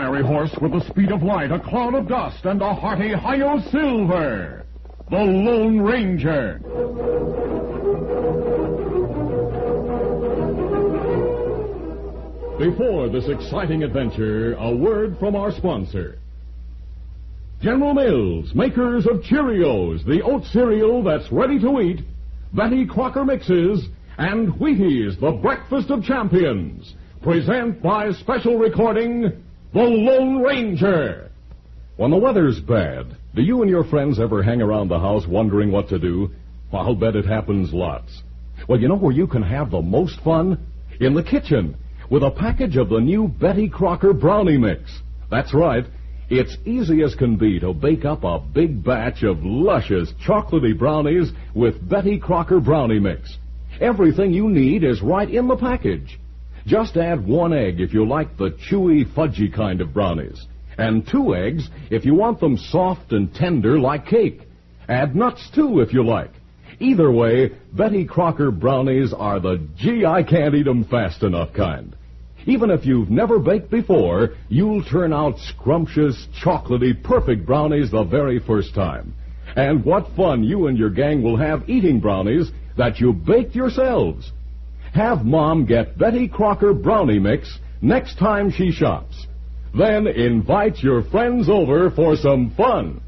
fiery horse with the speed of light, a cloud of dust, and a hearty Hi-Yo Silver, the Lone Ranger. Before this exciting adventure, a word from our sponsor. General Mills, makers of Cheerios, the oat cereal that's ready to eat, Betty Crocker Mixes, and Wheaties, the breakfast of champions, present by special recording, The Lone Ranger. When the weather's bad, do you and your friends ever hang around the house wondering what to do? I'll bet it happens lots. Well, you know where you can have the most fun? In the kitchen, with a package of the new Betty Crocker Brownie Mix. That's right. It's easy as can be to bake up a big batch of luscious, chocolatey brownies with Betty Crocker Brownie Mix. Everything you need is right in the package. Just add 1 egg if you like the chewy, fudgy kind of brownies, and 2 eggs if you want them soft and tender like cake. Add nuts, too, if you like. Either way, Betty Crocker brownies are the gee-I-can't-eat-em-fast-enough kind. Even if you've never baked before, you'll turn out scrumptious, chocolatey, perfect brownies the very first time. And what fun you and your gang will have eating brownies that you baked yourselves. Have Mom get Betty Crocker Brownie Mix next time she shops. Then invite your friends over for some fun.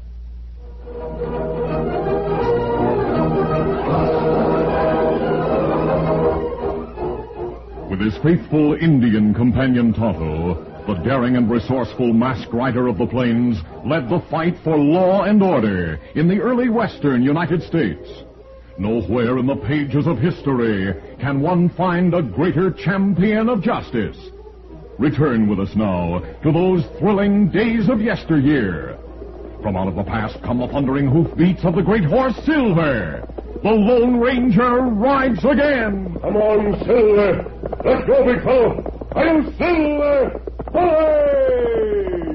With his faithful Indian companion Tonto, the daring and resourceful masked rider of the plains led the fight for law and order in the early western United States. Nowhere in the pages of history can one find a greater champion of justice. Return with us now to those thrilling days of yesteryear. From out of the past come the thundering hoofbeats of the great horse Silver. The Lone Ranger rides again. Come on, Silver. Let's go, big fellow. Hi-Yo Silver! Hooray!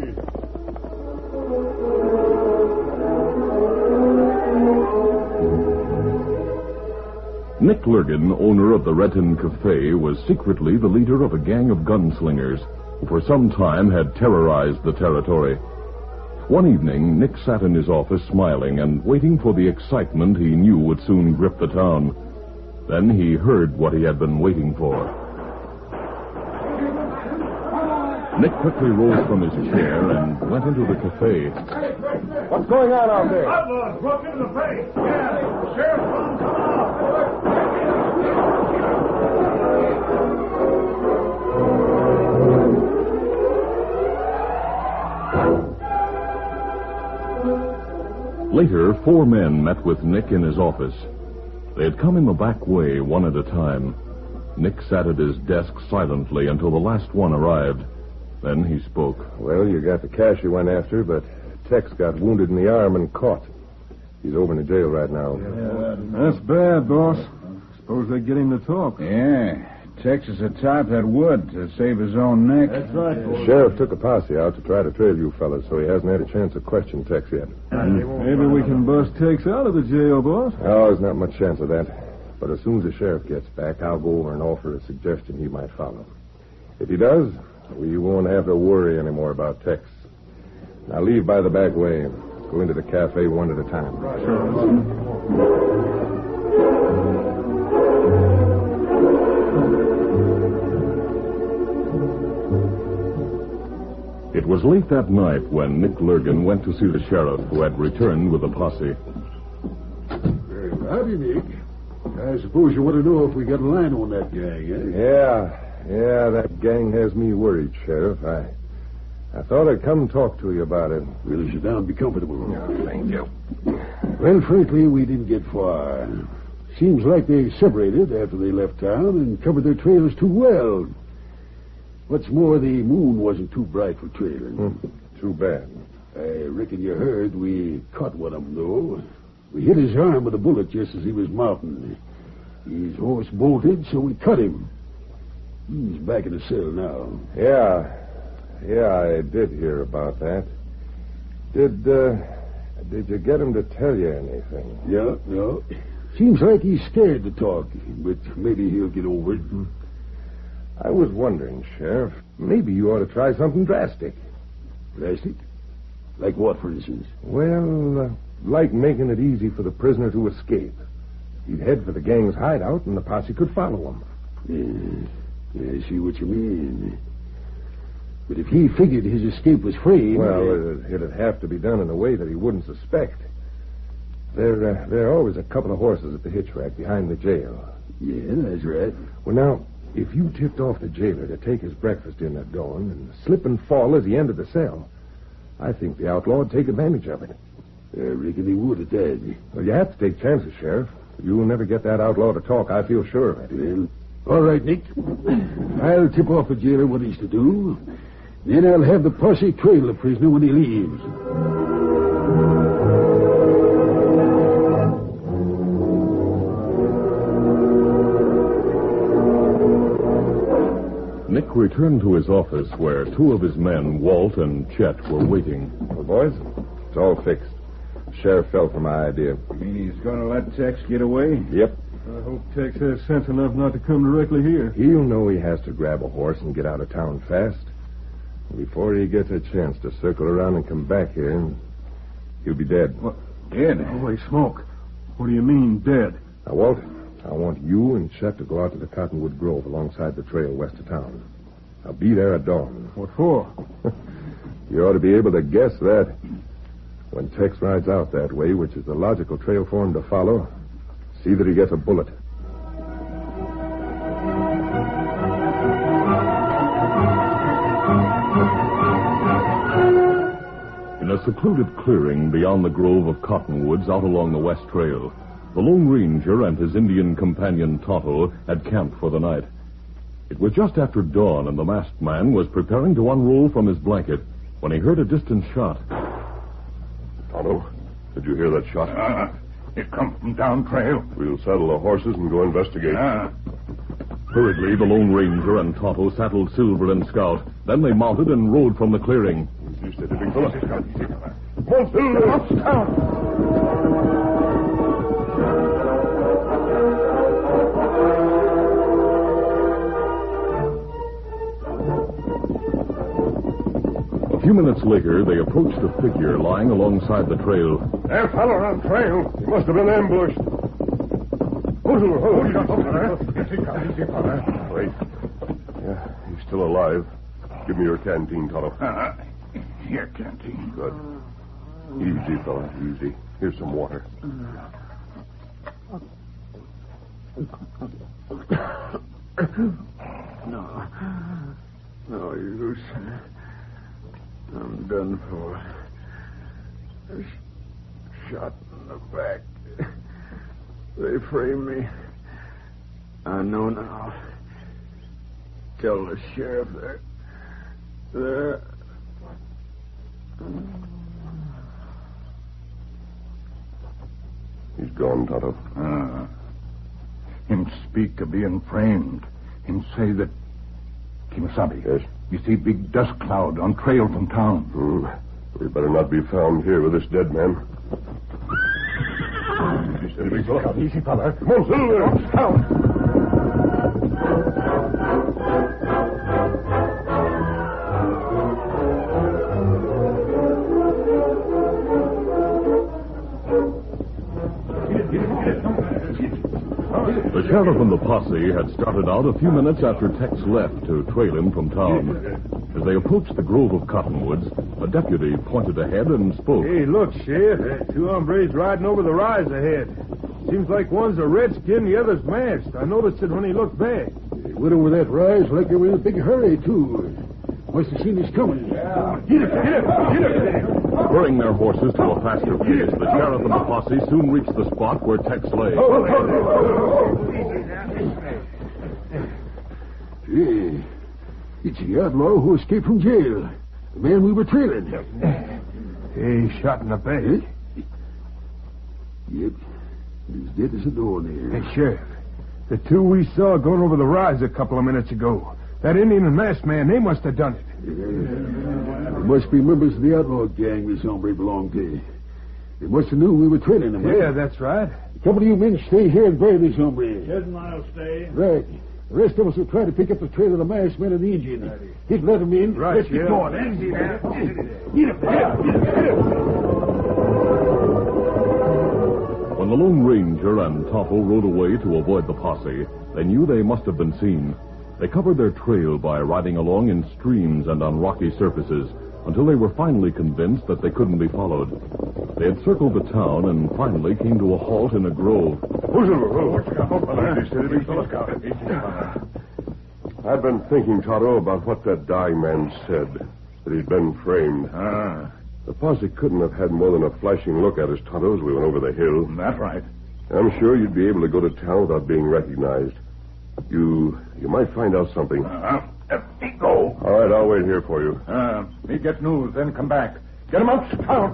Nick Lurgan, owner of the Renton Cafe, was secretly the leader of a gang of gunslingers who for some time had terrorized the territory. One evening, Nick sat in his office smiling and waiting for the excitement he knew would soon grip the town. Then he heard what he had been waiting for. Nick quickly rose from his chair and went into the cafe. What's going on out there? Outlaws broke into the place. Yeah, Sheriff, come on. Later, 4 men met with Nick in his office. They had come in the back way, one at a time. Nick sat at his desk silently until the last one arrived. Then he spoke. Well, you got the cash you went after, but Tex got wounded in the arm and caught. He's over in the jail right now. That's bad, boss. Suppose they get him to talk. Yeah. Tex is the type that would to save his own neck. That's right, The sheriff took a posse out to try to trail you fellas, so he hasn't had a chance to question Tex yet. Maybe we can bust Tex out of the jail, boss. Oh, there's not much chance of that. But as soon as the sheriff gets back, I'll go over and offer a suggestion he might follow. If he does, we won't have to worry anymore about Tex. Now leave by the back way. Go into the cafe one at a time. It was late that night when Nick Lurgan went to see the sheriff, who had returned with a posse. Howdy, Nick. I suppose you want to know if we got a line on that gang, eh? Yeah, that gang has me worried, Sheriff. I thought I'd come talk to you about it. Well, sit down and be comfortable. Thank you. Well, frankly, we didn't get far. Seems like they separated after they left town and covered their trails too well. What's more, the moon wasn't too bright for trailing. Too bad. I reckon you heard we caught one of them, though. We hit his arm with a bullet just as he was mounting. His horse bolted, so we cut him. He's back in the cell now. Yeah, I did hear about that. Did you get him to tell you anything? Yeah. Seems like he's scared to talk, but maybe he'll get over it. I was wondering, Sheriff, maybe you ought to try something drastic. Drastic? Like what, for instance? Well, like making it easy for the prisoner to escape. He'd head for the gang's hideout, and the posse could follow him. Yeah, I see what you mean. But if he figured his escape was free... Well, it'd have to be done in a way that he wouldn't suspect. There are always a couple of horses at the hitch rack behind the jail. Yeah, that's right. Well, now, if you tipped off the jailer to take his breakfast in at dawn and slip and fall as he entered the cell, I think the outlaw would take advantage of it. I reckon he would at that. Well, you have to take chances, Sheriff. You'll never get that outlaw to talk, I feel sure of it. Well, all right, Nick. I'll tip off the jailer what he's to do. Then I'll have the posse trail the prisoner when he leaves. Nick returned to his office where two of his men, Walt and Chet, were waiting. Well, boys, it's all fixed. Sheriff fell for my idea. You mean he's going to let Tex get away? Yep. I hope Tex has sense enough not to come directly here. He'll know he has to grab a horse and get out of town fast. Before he gets a chance to circle around and come back here, he'll be dead. What? Dead? Holy smoke. What do you mean, dead? Now, Walt, I want you and Chet to go out to the Cottonwood Grove alongside the trail west of town. I'll be there at dawn. What for? You ought to be able to guess that. When Tex rides out that way, which is the logical trail for him to follow, see that he gets a bullet. In a secluded clearing beyond the grove of cottonwoods out along the west trail, the Lone Ranger and his Indian companion Tonto had camped for the night. It was just after dawn, and the masked man was preparing to unroll from his blanket when he heard a distant shot. Tonto, did you hear that shot? It come from down trail. We'll saddle the horses and go investigate. Hurriedly, the Lone Ranger and Tonto saddled Silver and Scout. Then they mounted and rode from the clearing. You steady, big fella. Come on, Silver. Scout. A few minutes later, they approached a figure lying alongside the trail. That fella on trail. He must have been ambushed. Hold it. Easy, fella. Wait. Yeah, he's still alive. Give me your canteen, Tonto. Here, canteen. Good. Easy, fella, easy. Here's some water. No use. I'm done for. Shot in the back. They framed me. I know now. Tell the sheriff there. He's gone, Tonto. Him speak of being framed. Him say that... Kimasabi. Yes? You see big dust cloud on trail from town. We better not be found here with this dead man. You steady, big fella. Easy, fella. Come on, Silver. Scout. The sheriff and the posse had started out a few minutes after Tex left to trail him from town. As they approached the grove of cottonwoods, a deputy pointed ahead and spoke. Hey, look, Sheriff. Two hombres riding over the rise ahead. Seems like one's a redskin, the other's masked. I noticed it when he looked back. They went over that rise like they were in a big hurry, too. Must have seen us coming. Yeah. Get it. Spurring their horses to a faster pace, the sheriff and the posse soon reached the spot where Tex lay. Hey, it's the outlaw who escaped from jail. The man we were trailing. Hey, shot in the back. Yep. He's dead as a doornail. Hey, Sheriff. The two we saw going over the rise a couple of minutes ago. That Indian and masked man, they must have done it. They must be members of the outlaw gang this hombre belonged to. They must have knew we were trailing him. Yeah, that's right. A couple of you men stay here and bury this hombre. Doesn't I'll stay. Right. The rest of us will try to pick up the trail of the masked men and the Indian. He'd let them in. Right, Let's get going. Easy there. Get him. When the Lone Ranger and Tonto rode away to avoid the posse, they knew they must have been seen. They covered their trail by riding along in streams and on rocky surfaces until they were finally convinced that they couldn't be followed. They had circled the town and finally came to a halt in a grove. I've been thinking, Tonto, about what that dying man said, that he'd been framed. The posse couldn't have had more than a flashing look at us, Tonto, as we went over the hill. That's right. I'm sure you'd be able to go to town without being recognized. You might find out something. Let me go. All right, I'll wait here for you. Me get news, then come back. Get him up, Scout.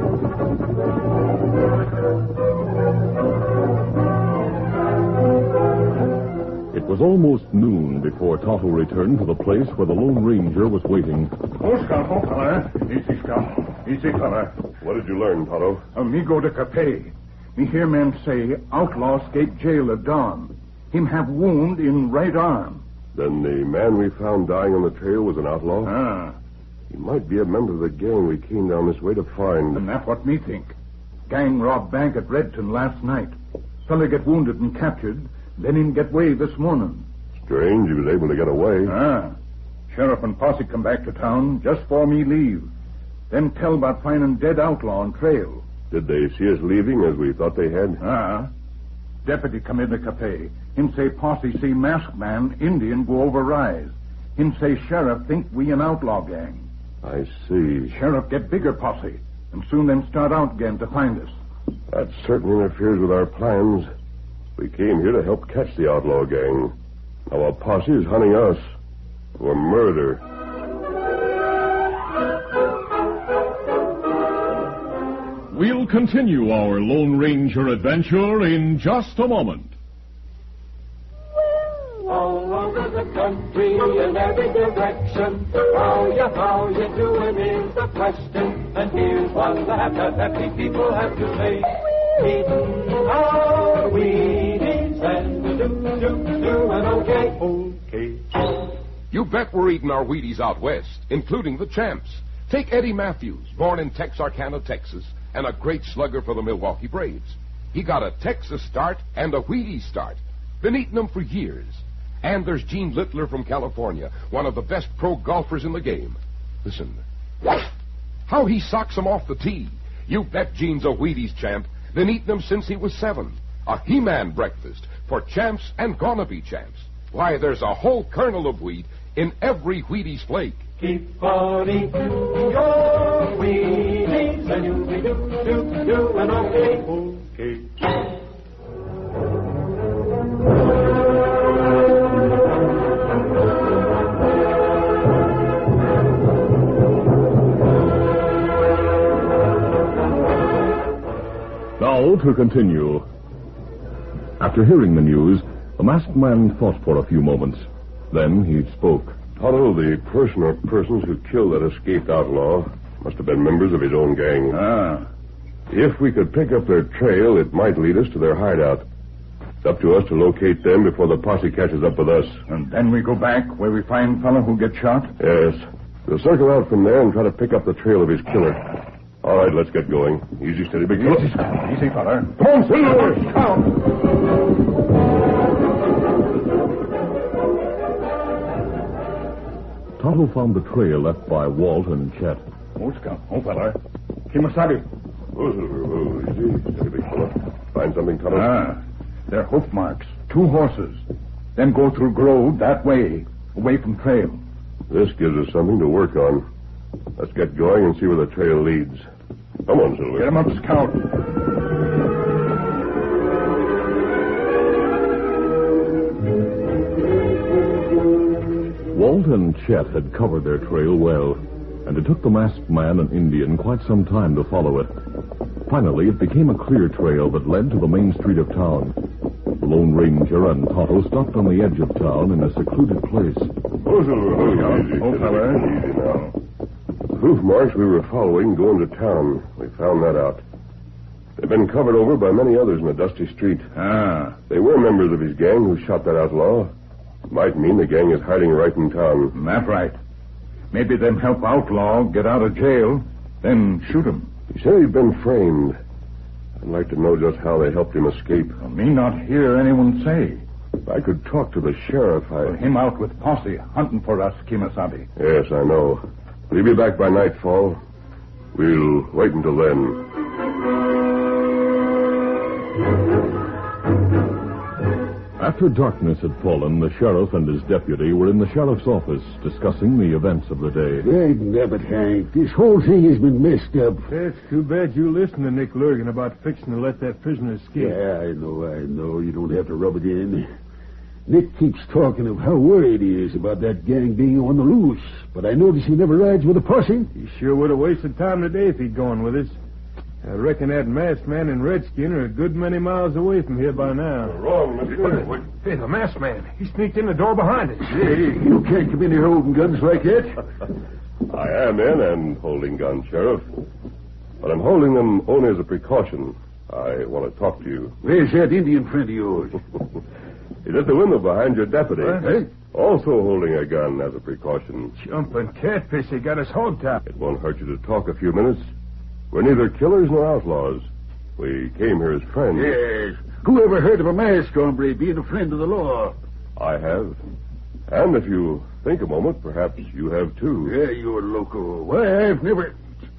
It was almost noon before Tonto returned to the place where the Lone Ranger was waiting. Oh, Scout, oh, fella. Easy, Scout. Easy, fella. What did you learn, Tonto? Me go to Capay. Me hear men say outlaw escape jail at dawn. Him have wound in right arm. Then the man we found dying on the trail was an outlaw? He might be a member of the gang we came down this way to find. And that's what me think. Gang robbed bank at Redton last night. Fella get wounded and captured, then him get away this morning. Strange he was able to get away. Sheriff and posse come back to town just for me leave. Then tell about finding dead outlaw on trail. Did they see us leaving as we thought they had? Deputy come in the Capay. Him say posse see masked man, Indian go over rise. Him say sheriff think we an outlaw gang. I see. Sheriff get bigger posse, and soon them start out again to find us. That certainly interferes with our plans. We came here to help catch the outlaw gang. Now our posse is hunting us for murder. We'll continue our Lone Ranger adventure in just a moment. All over the country in every direction, how you doing is the question. And here's one that happy people have to say. Eating our Wheaties and doing okay. You bet we're eating our Wheaties out west, including the champs. Take Eddie Matthews, born in Texarkana, Texas, and a great slugger for the Milwaukee Braves. He got a Texas start and a Wheaties start. Been eating them for years. And there's Gene Littler from California, one of the best pro golfers in the game. Listen. How he socks them off the tee. You bet Gene's a Wheaties champ. Been eating them since he was 7. A He-Man breakfast for champs and gonna-be champs. Why, there's a whole kernel of wheat in every Wheaties flake. Keep on eating your Wheaties and you'll be doing okay. Now to continue. After hearing the news, the masked man thought for a few moments. Then he spoke. Tonto, the person or persons who killed that escaped outlaw must have been members of his own gang. If we could pick up their trail, it might lead us to their hideout. It's up to us to locate them before the posse catches up with us. And then we go back where we find fellow who gets shot? Yes. We'll circle out from there and try to pick up the trail of his killer. All right, let's get going. Easy, steady, big fella. Easy, fella. Come on, Silver! Tonto found the trail left by Walt and Chet. Oh, Scout. Oh, fella. Kimasabi. Oh, Silver. Oh, easy, steady, big fella. Find something, Tonto? They're hoof marks. 2 horses. Then go through grove that way, away from trail. This gives us something to work on. Let's get going and see where the trail leads. Come on, Silver. Get him up, Scout. Walt and Chet had covered their trail well, and it took the masked man and Indian quite some time to follow it. Finally, it became a clear trail that led to the main street of town. The Lone Ranger and Tonto stopped on the edge of town in a secluded place. Oh, Silver. Oh, easy. Oh, fella. Easy now. The hoof marks we were following going to town. We found that out. They've been covered over by many others in the dusty street. Ah. They were members of his gang who shot that outlaw. Might mean the gang is hiding right in town. That's right. Maybe them help outlaw get out of jail, then shoot him. He said he'd been framed. I'd like to know just how they helped him escape. Me not hear anyone say. If I could talk to the sheriff, Him out with posse, hunting for us, Kimasabi. Yes, I know. Will he be back by nightfall? We'll wait until then. After darkness had fallen, the sheriff and his deputy were in the sheriff's office discussing the events of the day. Hey, nabbit, Hank. This whole thing has been messed up. It's too bad you listened to Nick Lurgan about fixing to let that prisoner escape. Yeah, I know. You don't have to rub it in. Nick keeps talking of how worried he is about that gang being on the loose. But I notice he never rides with a posse. He sure would have wasted time today if he'd gone with us. I reckon that masked man and Redskin are a good many miles away from here by now. Wrong, mister. Hey, the masked man. He sneaked in the door behind us. Hey, you can't come in here holding guns like that. I am in and holding guns, Sheriff. But I'm holding them only as a precaution. I want to talk to you. Where's that Indian friend of yours? He's at the window behind your deputy. Hey? Also holding a gun as a precaution. Jumping catfish, he got us hogtied. It won't hurt you to talk a few minutes. We're neither killers nor outlaws. We came here as friends. Yes. Who ever heard of a masked hombre being a friend of the law? I have. And if you think a moment, perhaps you have too. Yeah, you're loco. Why, I've never...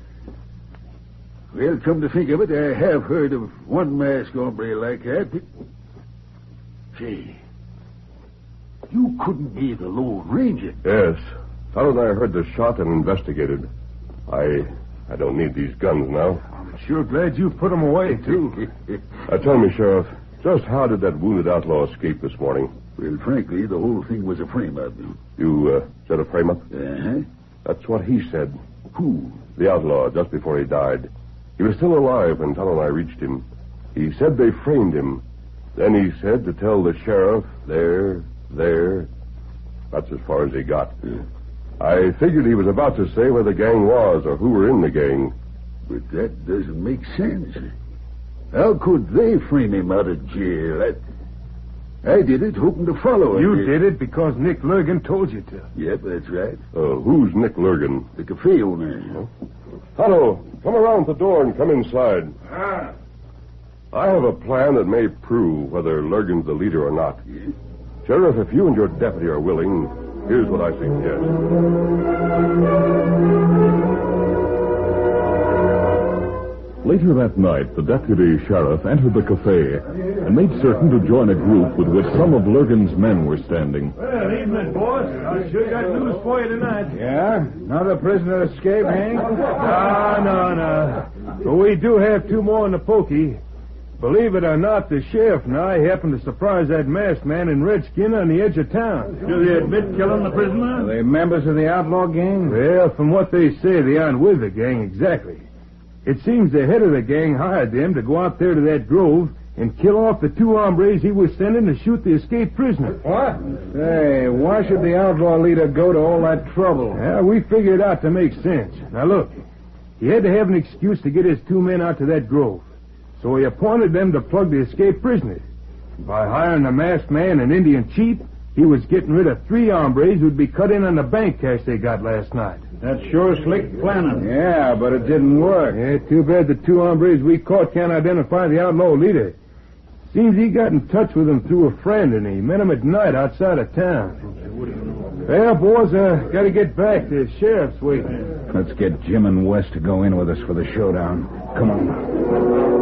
Well, come to think of it, I have heard of one masked hombre like that. Say, you couldn't be the Lone Ranger. Yes. Todd and I heard the shot and investigated. I don't need these guns now. I'm sure glad you put them away, too. Tell me, Sheriff, just how did that wounded outlaw escape this morning? Well, frankly, the whole thing was a frame-up. You said a frame-up? Uh-huh. That's what he said. Who? The outlaw, just before he died. He was still alive when Todd and I reached him. He said they framed him. Then he said to tell the sheriff, there. That's as far as he got. Yeah. I figured he was about to say where the gang was or who were in the gang. But that doesn't make sense. How could they frame him out of jail? I did it hoping to follow him. You did it because Nick Lurgan told you to. Yep, that's right. Who's Nick Lurgan? The cafe owner. Tonto, come around the door and come inside. I have a plan that may prove whether Lurgan's the leader or not. Yeah. Sheriff, if you and your deputy are willing, here's what I suggest. Later that night, the deputy sheriff entered the cafe and made certain to join a group with which some of Lurgan's men were standing. Well, evening, boss. I sure got news for you tonight. Yeah? Another prisoner escaped, Hank? No. But we do have two more in the pokey. Believe it or not, the sheriff and I happened to surprise that masked man and Redskin on the edge of town. Do they admit killing the prisoner? Are they members of the outlaw gang? Well, from what they say, they aren't with the gang exactly. It seems the head of the gang hired them to go out there to that grove and kill off the two hombres he was sending to shoot the escaped prisoner. What? Hey, why should the outlaw leader go to all that trouble? Yeah, we figured it out to make sense. Now, look, he had to have an excuse to get his two men out to that grove. So he appointed them to plug the escaped prisoner. By hiring a masked man and Indian chief, he was getting rid of three hombres who'd be cut in on the bank cash they got last night. That's sure slick planning. Yeah, but it didn't work. Yeah, too bad the two hombres we caught can't identify the outlaw leader. Seems he got in touch with them through a friend, and he met him at night outside of town. Well, boys, gotta get back. The sheriff's waiting. Let's get Jim and West to go in with us for the showdown. Come on.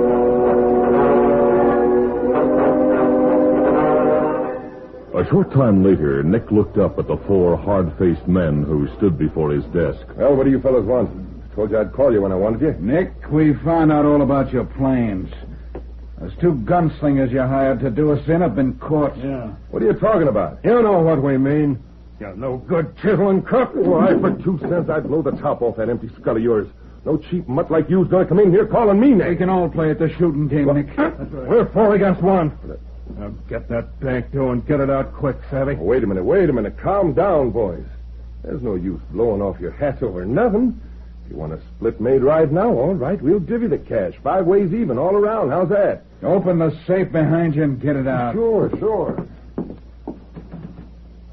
A short time later, Nick looked up at the four hard-faced men who stood before his desk. Well, what do you fellas want? I told you I'd call you when I wanted you. Nick, we found out all about your plans. Those two gunslingers you hired to do us in have been caught. Yeah. What are you talking about? You know what we mean. You're no good chiseling cook. Why, for 2 cents, I'd blow the top off that empty skull of yours. No cheap mutt like you's going to come in here calling me Nick. We can all play at the shooting game, Nick. We're 4 against 1. Now get that bank dough and get it out quick, Savvy. Oh, wait a minute. Calm down, boys. There's no use blowing off your hats over nothing. If you want a split made right now, all right, we'll give you the cash. 5 ways even, all around. How's that? Open the safe behind you and get it out. Sure.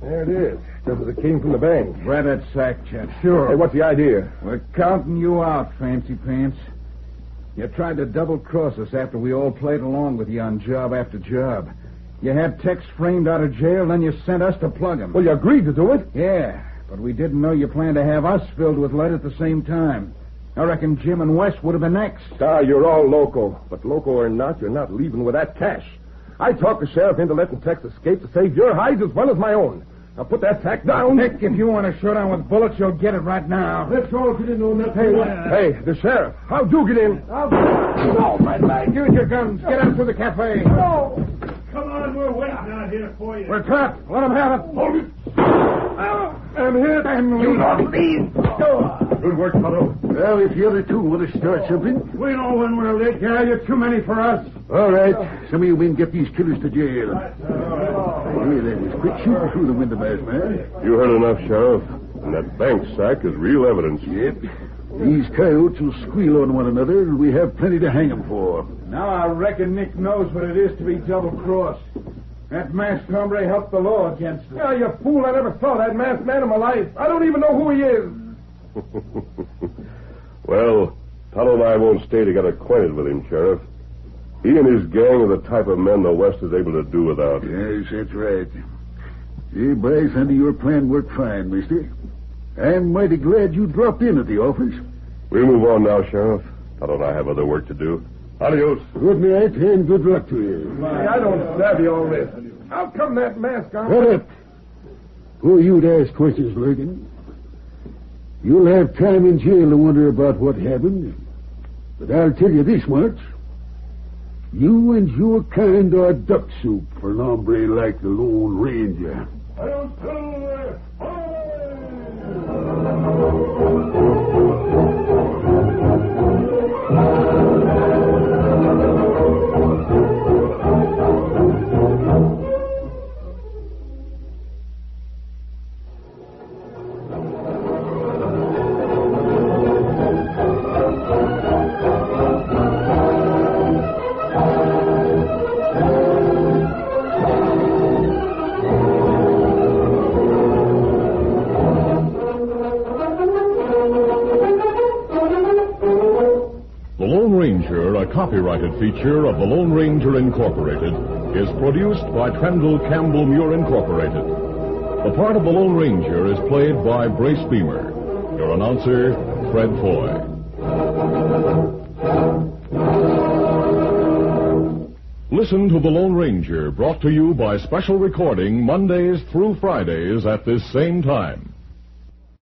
There it is. Just as it came from the bank. Grab that sack, Chet. Sure. Hey, what's the idea? We're counting you out, Fancy Pants. You tried to double-cross us after we all played along with you on job after job. You had Tex framed out of jail, then you sent us to plug him. Well, you agreed to do it. Yeah, but we didn't know you planned to have us filled with lead at the same time. I reckon Jim and Wes would have been next. You're all loco. But loco or not, you're not leaving with that cash. I talked the sheriff into letting Tex escape to save your hides as well as my own. Now put that sack down. Nick, if you want to show down with bullets, you'll get it right now. That's all if you didn't know nothing. Hey, the sheriff. How'd you get in? Oh, my leg. Use your guns. Get out to the cafe. No. Come on, we're waiting out here for you. We're trapped. Let them have it. Hold it. I'm hit. And you don't leave. Good work, fellow. Well, if the other two want to start something. We know when we're late, guy. You're too many for us. All right. Some of you men get these killers to jail. Hey, that was quick shooting through the window, masked man. You heard enough, Sheriff. And that bank sack is real evidence. Yep. These coyotes will squeal on one another, and we have plenty to hang them for. Now I reckon Nick knows what it is to be double-crossed. That masked hombre helped the law against us. You fool. I never saw that masked man in my life. I don't even know who he is. Well, Tonto and I won't stay to get acquainted with him, Sheriff. He and his gang are the type of men the West is able to do without. Yes, that's right. Hey, boys, under your plan worked fine, mister. I'm mighty glad you dropped in at the office. We'll move on now, Sheriff. Tonto and I have other work to do. Adios. Good night, and good luck to you. Hey, I don't savvy all this. How come that mask on? Shut up. Who are you to ask questions, Lurgan? You'll have time in jail to wonder about what happened. But I'll tell you this much. You and your kind are duck soup for an hombre like the Lone Ranger. Copyrighted feature of the Lone Ranger Incorporated is produced by Trendle Campbell Muir Incorporated. The part of the Lone Ranger is played by Brace Beamer. Your announcer, Fred Foy. Listen to the Lone Ranger, brought to you by special recording Mondays through Fridays at this same time.